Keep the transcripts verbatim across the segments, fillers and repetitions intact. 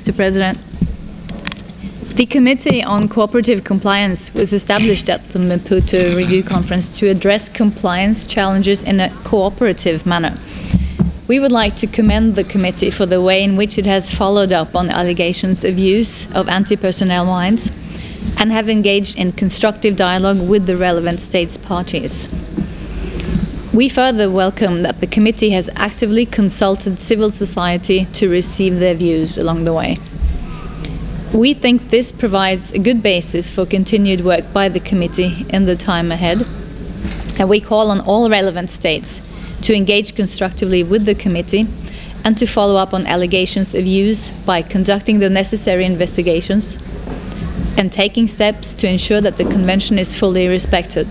Mister President. The Committee on Cooperative Compliance was established at the Maputo Review Conference to address compliance challenges in a cooperative manner. We would like to commend the committee for the way in which it has followed up on allegations of use of anti-personnel mines and have engaged in constructive dialogue with the relevant states parties. We further welcome that the committee has actively consulted civil society to receive their views along the way. We think this provides a good basis for continued work by the committee in the time ahead, and we call on all relevant states to engage constructively with the committee and to follow up on allegations of use by conducting the necessary investigations and taking steps to ensure that the Convention is fully respected.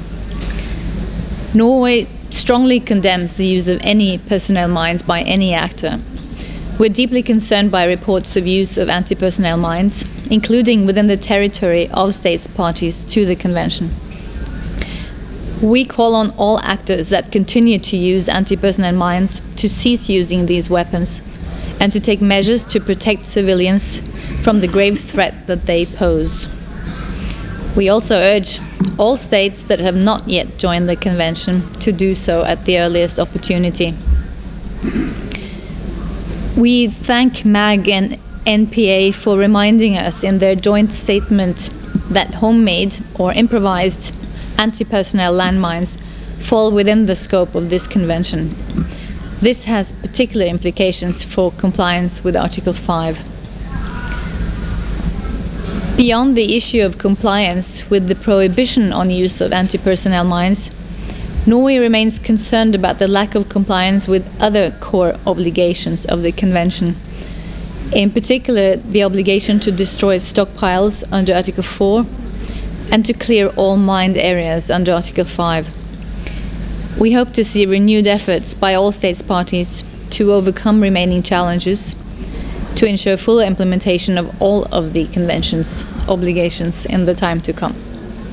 Norway strongly condemns the use of any personnel mines by any actor. We're deeply concerned by reports of use of anti-personnel mines, including within the territory of states parties to the Convention. We call on all actors that continue to use anti-personnel mines to cease using these weapons and to take measures to protect civilians from the grave threat that they pose. We also urge all states that have not yet joined the Convention to do so at the earliest opportunity. We thank M A G and N P A for reminding us in their joint statement that homemade or improvised anti-personnel landmines fall within the scope of this Convention. This has particular implications for compliance with Article five. Beyond the issue of compliance with the prohibition on use of anti-personnel mines, Norway remains concerned about the lack of compliance with other core obligations of the Convention. In particular, the obligation to destroy stockpiles under Article four and to clear all mined areas under Article five. We hope to see renewed efforts by all states parties to overcome remaining challenges to ensure full implementation of all of the Convention's obligations in the time to come.